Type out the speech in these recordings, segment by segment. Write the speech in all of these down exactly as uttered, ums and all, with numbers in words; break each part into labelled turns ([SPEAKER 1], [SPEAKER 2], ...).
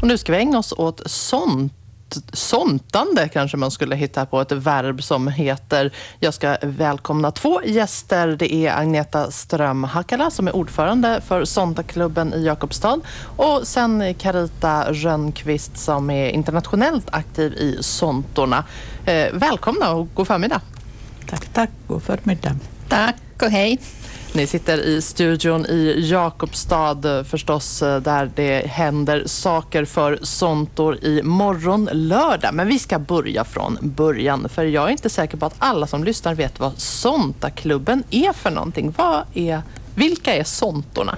[SPEAKER 1] nu ska vi ägna oss åt sånt. Såntande kanske man skulle hitta på ett verb som heter. Jag ska välkomna två gäster. Det är Agneta Ström-Hakala som är ordförande för Sontaklubben i Jakobstad och sen Carita Rönnqvist som är internationellt aktiv i Sontorna. Eh, välkomna och god förmiddag.
[SPEAKER 2] Tack, tack. God förmiddag.
[SPEAKER 3] Tack och hej.
[SPEAKER 1] Ni sitter i studion i Jakobstad förstås, där det händer saker för Sontor i morgon lördag. Men vi ska börja från början, för jag är inte säker på att alla som lyssnar vet vad Sontaklubben är för någonting. Vad är, vilka är Sontorna?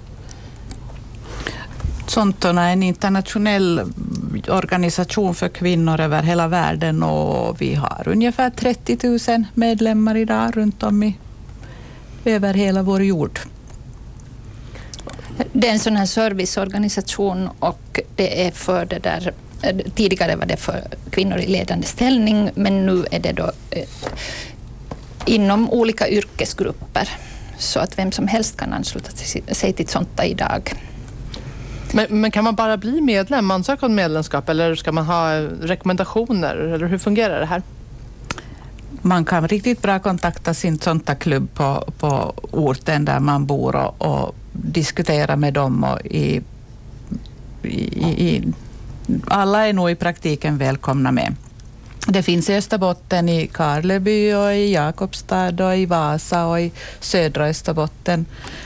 [SPEAKER 2] Sontorna är en internationell organisation för kvinnor över hela världen och vi har ungefär trettio tusen medlemmar idag runt om i över hela vår jord.
[SPEAKER 3] Det är en sån här serviceorganisation och det är för det där, tidigare var det för kvinnor i ledande ställning, men nu är det då eh, inom olika yrkesgrupper så att vem som helst kan ansluta sig till Sonta idag.
[SPEAKER 1] Men, men kan man bara bli medlem, ansöka om medlemskap, eller ska man ha rekommendationer, eller hur fungerar det här?
[SPEAKER 2] Man kan riktigt bra kontakta sin Sontaklubb på, på orten där man bor och, och diskutera med dem. Och i, i, i, alla är nog i praktiken välkomna med. Det finns i Österbotten, i Karleby och i Jakobstad och i Vasa och i södra Österbotten.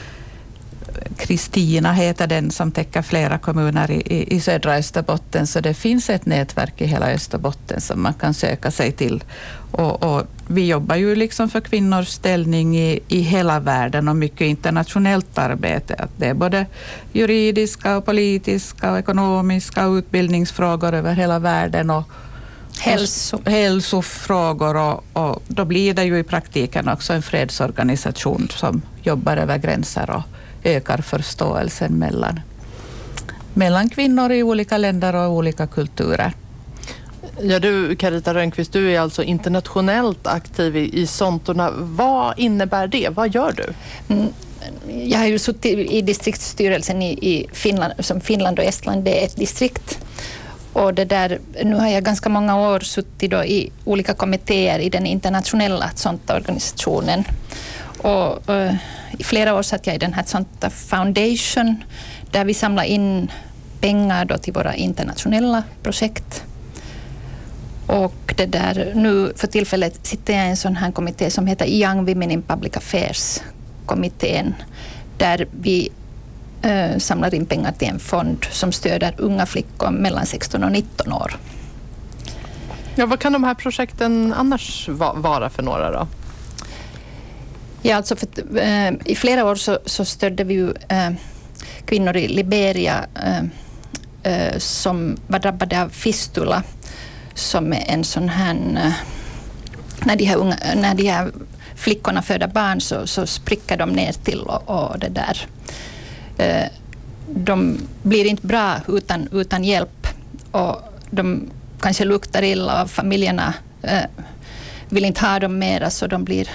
[SPEAKER 2] Kristina heter den som täcker flera kommuner i, i, i södra Österbotten, så det finns ett nätverk i hela Österbotten som man kan söka sig till. Och, och vi jobbar ju liksom för kvinnors ställning i, i hela världen och mycket internationellt arbete. Att det är både juridiska och politiska och ekonomiska och utbildningsfrågor över hela världen och
[SPEAKER 3] Hälso.
[SPEAKER 2] och hälsofrågor och, och då blir det ju i praktiken också en fredsorganisation som jobbar över gränser och ökar förståelsen mellan, mellan kvinnor i olika länder och olika kulturer.
[SPEAKER 1] Ja, du, Carita Rönnqvist, du är alltså internationellt aktiv i, i Sontorna. Vad innebär det? Vad gör du?
[SPEAKER 3] Mm, jag har ju suttit i distriktsstyrelsen i, i Finland, som Finland och Estland, det är ett distrikt. Och det där, nu har jag ganska många år suttit då i olika kommittéer i den internationella Sonta-organisationen. Och uh, i flera år satt jag i den här Sonta Foundation där vi samlar in pengar då till våra internationella projekt. Och det där, nu för tillfället sitter jag i en sån här kommitté som heter Young Women in Public Affairs-kommittén, där vi uh, samlar in pengar till en fond som stöder unga flickor mellan sexton och nitton år.
[SPEAKER 1] Ja, vad kan de här projekten annars va- vara för några då?
[SPEAKER 3] Ja, alltså för, äh, i flera år så, så stödde vi ju äh, kvinnor i Liberia äh, äh, som var drabbade av fistula, som är en sån här, äh, när, de här unga, när de här flickorna föder barn så, så spricker de ner till och, och det där. Äh, de blir inte bra utan, utan hjälp och de kanske luktar illa och familjerna äh, vill inte ha dem mera, så de blir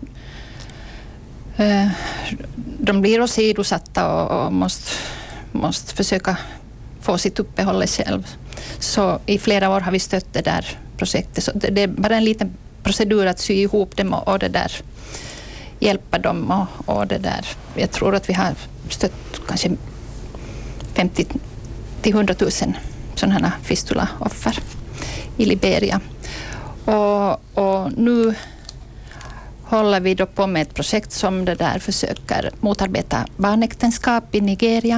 [SPEAKER 3] De blir åsidosatta och, och måste, måste försöka få sitt uppehåll själv. Så i flera år har vi stött det där projektet. Så det, det är bara en liten procedur att sy ihop dem och, och det där, hjälpa dem och, och det där. Jag tror att vi har stött kanske femtio till hundra tusen sådana här fistula-offer i Liberia. Och, och nu håller vi då på med ett projekt som det där försöker motarbeta barnäktenskap i Nigeria.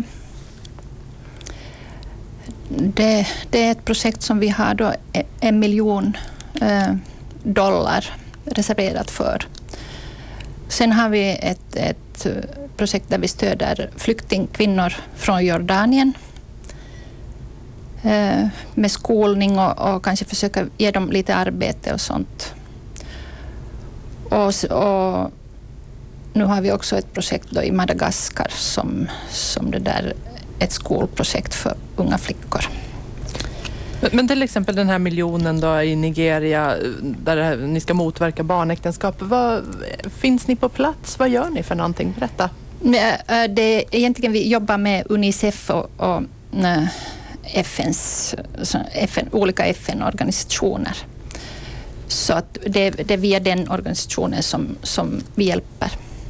[SPEAKER 3] Det, det är ett projekt som vi har då en miljon eh, dollar reserverat för. Sen har vi ett, ett projekt där vi stöder flyktingkvinnor från Jordanien eh, med skolning och, och kanske försöka ge dem lite arbete och sånt. Och, och nu har vi också ett projekt då i Madagaskar som, som det där, ett skolprojekt för unga flickor.
[SPEAKER 1] Men till exempel den här miljonen då i Nigeria där här, ni ska motverka barnäktenskap. Vad, finns ni på plats? Vad gör ni för någonting? Berätta.
[SPEAKER 3] Det är egentligen vi jobbar med Unicef och, och F N:s, F N, olika F N-organisationer. Så att det, det är via den organisationen som, som vi hjälper.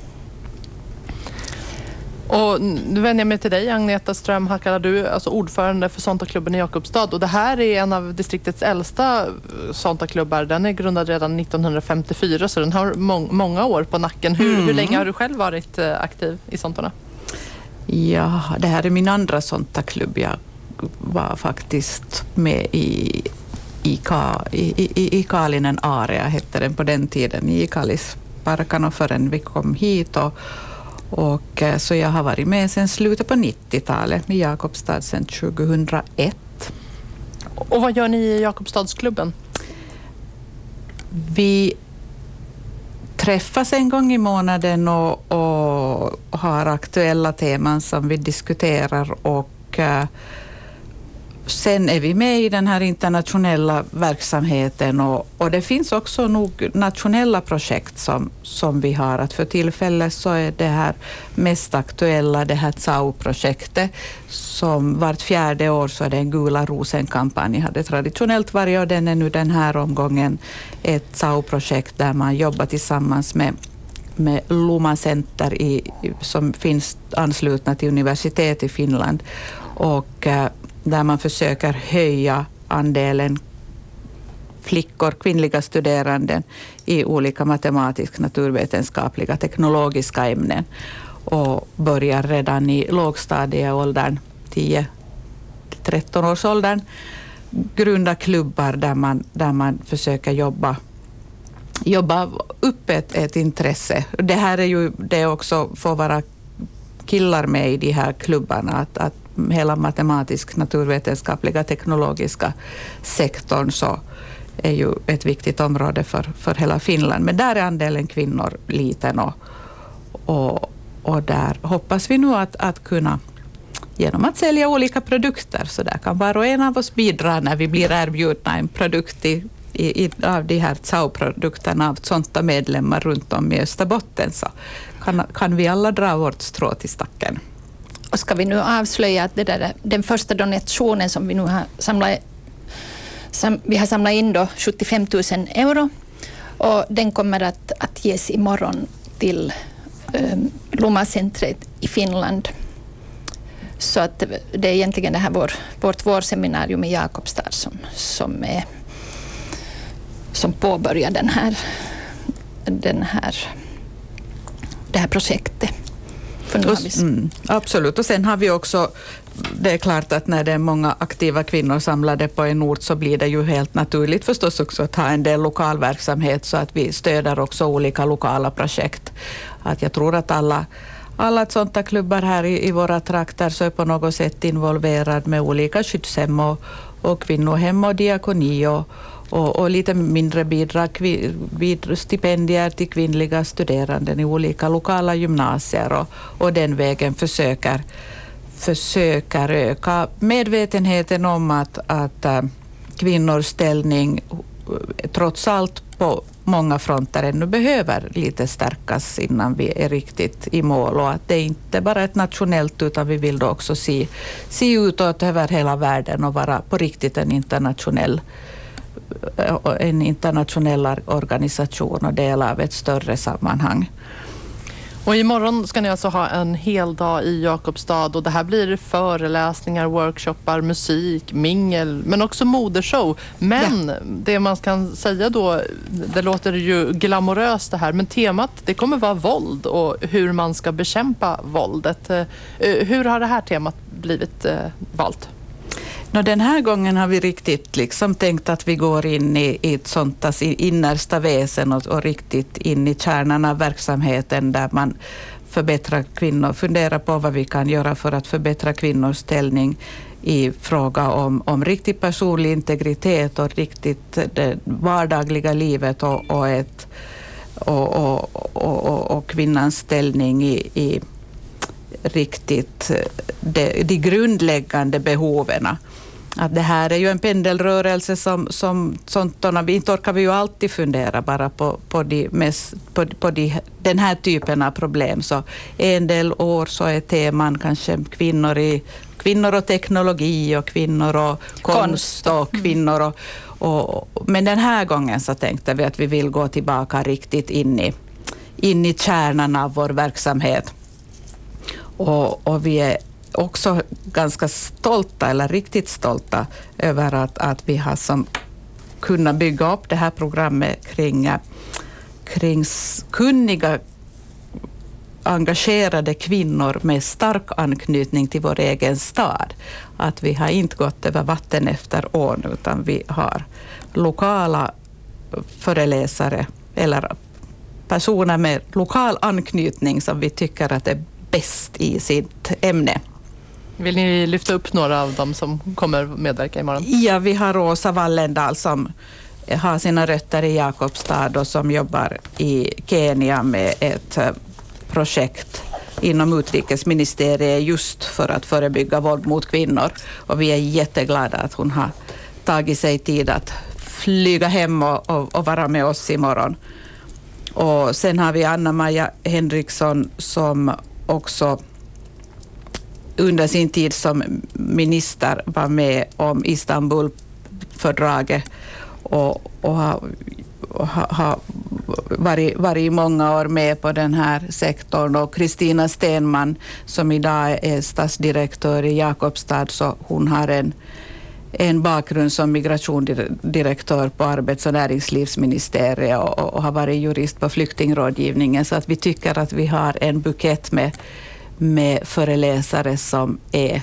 [SPEAKER 1] Och nu vänder jag mig till dig, Agneta Ström Hackala. Du är alltså ordförande för Sonta-klubben i Jakobstad. Och det här är en av distriktets äldsta Sonta-klubbar. Den är grundad redan nittonhundrafemtiofyra, så den har må- många år på nacken. Hur, mm. hur länge har du själv varit aktiv i Sontarna?
[SPEAKER 2] Ja, det här är min andra Sonta-klubb. Jag var faktiskt med i, i, Ka, i, i, i Kalinen Area, hette den på den tiden, i Kalisparkan, förrän vi kom hit. Och, och, så jag har varit med sedan slutet på nittiotalet i Jakobstad sedan tjugohundraett.
[SPEAKER 1] Och vad gör ni i Jakobstadsklubben?
[SPEAKER 2] Vi träffas en gång i månaden och, och har aktuella teman som vi diskuterar, och uh, sen är vi med i den här internationella verksamheten, och, och det finns också nog nationella projekt som, som vi har. Att för tillfället så är det här mest aktuella, det här T S A U-projektet, som vart fjärde år så är det en Gula rosen-kampanj. Hade traditionellt varje år, den är nu den här omgången ett T S A U-projekt där man jobbar tillsammans med med Luma Center i, som finns anslutna till universitet i Finland, och uh, där man försöker höja andelen flickor, kvinnliga studerande i olika matematisk, naturvetenskapliga, teknologiska ämnen, och börjar redan i lågstadieåldern, tio till tretton års åldern, grunda klubbar där man, där man försöker jobba jobba upp ett, ett intresse. Det här är ju det också får vara killar med i de här klubbarna, att, att hela matematisk, naturvetenskapliga, teknologiska sektorn så är ju ett viktigt område för, för hela Finland. Men där är andelen kvinnor liten, och, och, och där hoppas vi nu att, att kunna genom att sälja olika produkter, så där kan var och en av oss bidra när vi blir erbjudna en produkt i, i, av de här T S A U-produkterna av sådana medlemmar runt om i Österbotten, så kan, kan vi alla dra vårt strå till stacken.
[SPEAKER 3] Och ska vi nu avslöja att det där, den första donationen som vi nu har samlat, sam, vi har samlat in då sjuttiofem tusen euro, och den kommer att, att ges imorgon till um, Luma-centret i Finland. Så att det är egentligen det här vår, vårt vårseminarium i Jakobstad som, som, är, som påbörjar den här, den här, det här projektet.
[SPEAKER 2] Mm, absolut, och sen har vi också, det är klart att när det är många aktiva kvinnor samlade på en ort, så blir det ju helt naturligt förstås också att ha en del lokal verksamhet, så att vi stöder också olika lokala projekt. Att jag tror att alla Alla sådana klubbar här i, i våra trakter så är på något sätt involverad med olika skyddshem och, och kvinnohem och diakoni och, och, och lite mindre bidrag, vid stipendier till kvinnliga studerande i olika lokala gymnasier, och, och den vägen försöker, försöker öka medvetenheten om att, att äh, kvinnors ställning trots allt på många fronter ännu behöver lite stärkas innan vi är riktigt i mål, och att det inte bara är ett nationellt, utan vi vill då också se, se utåt över hela världen och vara på riktigt en internationell en internationell organisation och del av ett större sammanhang.
[SPEAKER 1] Och imorgon ska ni alltså ha en hel dag i Jakobstad, och det här blir föreläsningar, workshoppar, musik, mingel, men också modershow. Men ja. Det man kan säga då, det låter ju glamoröst det här, men temat det kommer vara våld och hur man ska bekämpa våldet. Hur har det här temat blivit valt?
[SPEAKER 2] No, den här gången har vi riktigt liksom tänkt att vi går in i, i ett sånt alltså, i innersta väsen och, och riktigt in i kärnan av verksamheten, där man förbättrar kvinnor, funderar på vad vi kan göra för att förbättra kvinnors ställning i fråga om, om riktigt personlig integritet och riktigt det vardagliga livet och, och, ett, och, och, och, och, och kvinnans ställning i, i riktigt de, de grundläggande behoven. Att det här är ju en pendelrörelse som, som sånt, vi inte orkar vi ju alltid fundera bara på, på, de mest, på, på de, den här typen av problem. Så en del år så är teman kanske kvinnor i kvinnor och teknologi och kvinnor och konst och kvinnor och, och, men den här gången så tänkte vi att vi vill gå tillbaka riktigt in i, in i kärnan av vår verksamhet. Och, och vi är också ganska stolta, eller riktigt stolta, över att, att vi har som kunnat bygga upp det här programmet kring, kring kunniga, engagerade kvinnor med stark anknytning till vår egen stad. Att vi har inte gått över vatten efter ån, utan vi har lokala föreläsare eller personer med lokal anknytning som vi tycker att är bäst i sitt ämne.
[SPEAKER 1] Vill ni lyfta upp några av dem som kommer medverka imorgon?
[SPEAKER 2] Ja, vi har Rosa Wallendal som har sina rötter i Jakobstad och som jobbar i Kenya med ett projekt inom utrikesministeriet just för att förebygga våld mot kvinnor. Och vi är jätteglada att hon har tagit sig tid att flyga hem och, och, och vara med oss imorgon. Och sen har vi Anna-Maja Henriksson som också under sin tid som minister var med om Istanbulfördraget och, och har, och har varit, varit i många år med på den här sektorn. Och Kristina Stenman som idag är stadsdirektör i Jakobstad, så hon har en, en bakgrund som migrationsdirektör på arbets- och näringslivsministeriet och, och har varit jurist på flyktingrådgivningen. Så att vi tycker att vi har en bukett med med föreläsare som är,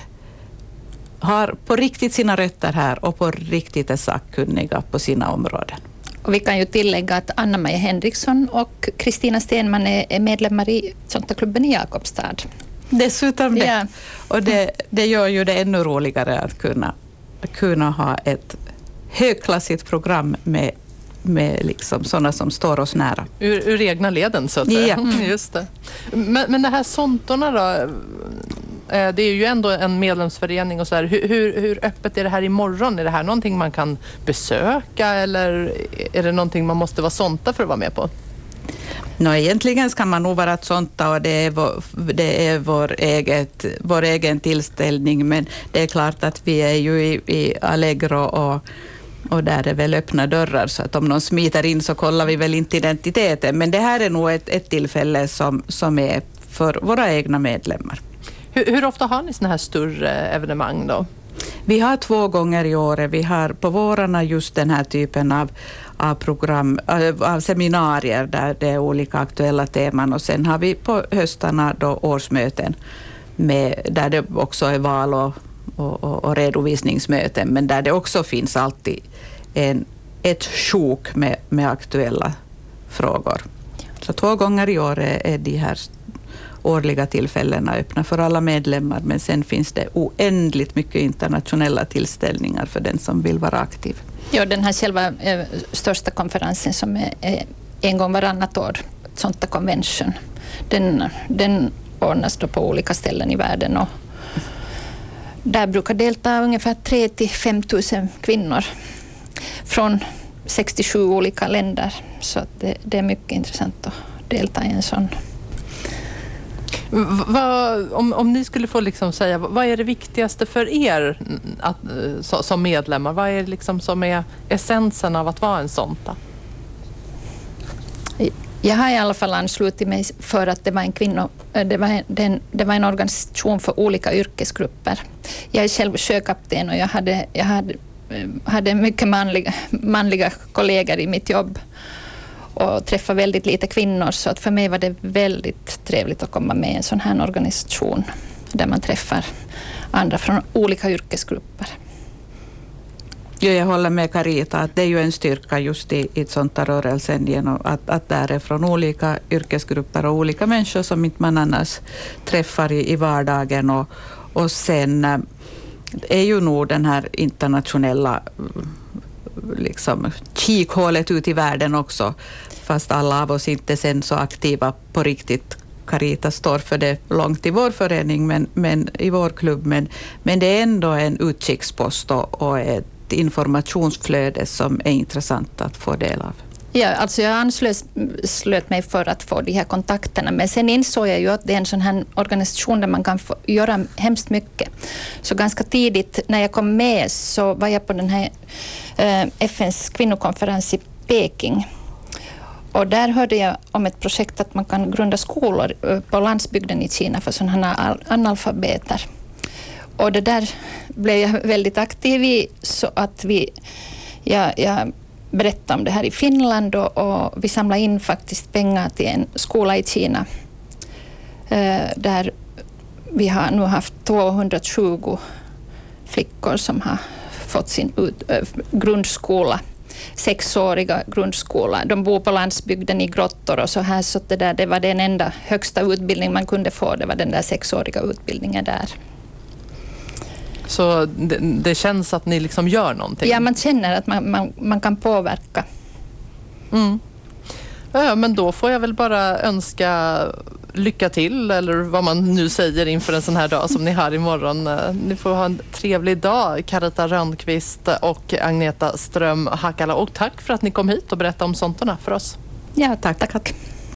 [SPEAKER 2] har på riktigt sina rötter här och på riktigt är sakkunniga på sina områden.
[SPEAKER 3] Och vi kan ju tillägga att Anna-Maja Henriksson och Kristina Stenman är, är medlemmar i Sontaklubben i Jakobstad.
[SPEAKER 2] Dessutom det.
[SPEAKER 3] Ja.
[SPEAKER 2] Och det, det gör ju det ännu roligare att kunna, kunna ha ett högklassigt program med med liksom sådana som står oss nära.
[SPEAKER 1] Ur, ur egna leden så att säga.
[SPEAKER 2] Ja.
[SPEAKER 1] Mm, just det. Men, men det här Sontorna då, det är ju ändå en medlemsförening och så här. Hur, hur, hur öppet är det här imorgon? Är det här någonting man kan besöka eller är det någonting man måste vara sonta för att vara med på?
[SPEAKER 2] Nå, egentligen ska man nog vara sonta och det är, vår, det är vår, eget, vår egen tillställning, men det är klart att vi är ju i, i Allegro och Och där är väl öppna dörrar, så att om någon smiter in så kollar vi väl inte identiteten. Men det här är nog ett, ett tillfälle som, som är för våra egna medlemmar.
[SPEAKER 1] Hur, hur ofta har ni såna här större evenemang då?
[SPEAKER 2] Vi har två gånger i året. Vi har på vårarna just den här typen av, av program, av seminarier där det är olika aktuella teman. Och sen har vi på höstarna då årsmöten med, där det också är val och Och, och, och redovisningsmöten, men där det också finns alltid en, ett sjok med, med aktuella frågor. Så två gånger i år är, är de här årliga tillfällena öppna för alla medlemmar, men sen finns det oändligt mycket internationella tillställningar för den som vill vara aktiv.
[SPEAKER 3] Ja, den här själva eh, största konferensen som är, är en gång varannat år, Sonta Convention, den, den ordnas då på olika ställen i världen och där brukar delta ungefär tre till fem tusen kvinnor från sextiosju olika länder. Så att det, det är mycket intressant att delta i en sån.
[SPEAKER 1] Vad, om, om ni skulle få liksom säga, vad är det viktigaste för er att, så, som medlemmar? Vad är det liksom som är essensen av att vara en sonta?
[SPEAKER 3] Jag har i alla fall anslutit mig för att det var en kvinno, det var en, det, det var en organisation för olika yrkesgrupper. Jag är själv sjökapten och jag hade, jag hade, hade mycket manliga, manliga kollegor i mitt jobb och träffade väldigt lite kvinnor, så att för mig var det väldigt trevligt att komma med i en sån här organisation där man träffar andra från olika yrkesgrupper.
[SPEAKER 2] Ja, jag håller med Carita att det är ju en styrka just i, i sånt här rörelsen genom att, att där är från olika yrkesgrupper och olika människor som inte man annars träffar i, i vardagen. Och, och sen är ju nog den här internationella liksom, kikhålet ut i världen också, fast alla av oss inte sen så aktiva på riktigt. Carita står för det långt i vår förening, men, men i vår klubb, men, men det är ändå en utkikspost och, och ett informationsflöde som är intressant att få del av.
[SPEAKER 3] Ja, alltså jag anslöt mig för att få de här kontakterna, men sen insåg jag ju att det är en sån här organisation där man kan få göra hemskt mycket. Så ganska tidigt när jag kom med så var jag på den här eh, F N:s kvinnokonferens i Peking. Och där hörde jag om ett projekt att man kan grunda skolor på landsbygden i Kina för sådana här analfabeter. Och det där blev jag väldigt aktiv i, så att vi, jag, jag berättade om det här i Finland och, och vi samlade in faktiskt pengar till en skola i Kina. Eh, där vi har nu haft tvåhundratjugo flickor som har fått sin ut, äh, grundskola. Sexåriga grundskola. De bor på landsbygden i grottor och så här, så det, där, det var den enda högsta utbildning man kunde få, det var den där sexåriga utbildningen där.
[SPEAKER 1] Så det, det känns att ni liksom gör någonting?
[SPEAKER 3] Ja, man känner att man, man, man kan påverka.
[SPEAKER 1] Mm. Ja, men då får jag väl bara önska lycka till, eller vad man nu säger inför en sån här dag som ni har imorgon. Ni får ha en trevlig dag, Carita Rönnqvist och Agneta Ström Hakala. Och tack för att ni kom hit och berättade om Sonterna för oss.
[SPEAKER 3] Ja, tack. tack.